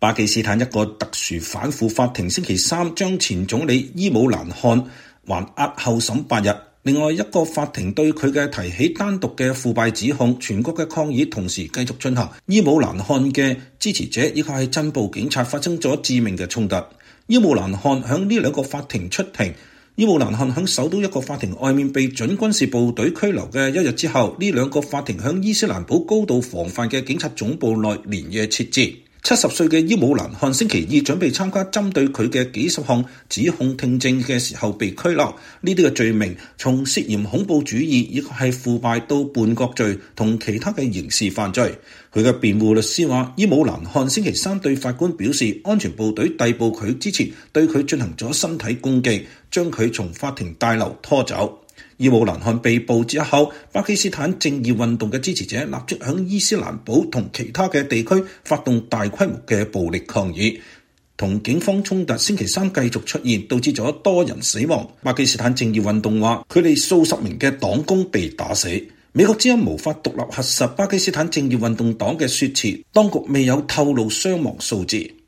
巴基斯坦一個特殊反腐法庭星期三將前總理伊姆蘭汗還押後審8日。另外一個法庭對佢嘅提起單獨嘅腐敗指控，全國嘅抗議同時繼續進行。伊姆蘭汗嘅支持者以及係鎮暴警察發生咗致命嘅衝突。伊姆蘭汗響呢兩個法庭出庭。伊姆蘭汗響首都一個法庭外面被準軍事部隊拘留嘅一日之後，呢兩個法庭響伊斯蘭堡高度防範嘅警察總部內連夜設置。70歲嘅伊姆蘭汗星期二準備參加針對佢嘅幾十項指控聽證嘅時候被拘留。呢啲嘅罪名從涉嫌恐怖主義以及係腐敗到叛國罪同其他嘅刑事犯罪。佢嘅辯護律師話，伊姆蘭汗星期三對法官表示，安全部隊逮捕佢之前對佢進行咗身體攻擊，將佢從法庭大樓拖走。伊姆蘭汗被捕之後，巴基斯坦正義運動嘅支持者立即響伊斯蘭堡同其他嘅地區發動大規模嘅暴力抗議，同警方衝突星期三繼續出現，導致咗多人死亡。巴基斯坦正義運動話，佢哋數十名嘅黨工被打死。美國之音無法獨立核實巴基斯坦正義運動黨嘅說辭，當局未有透露傷亡數字。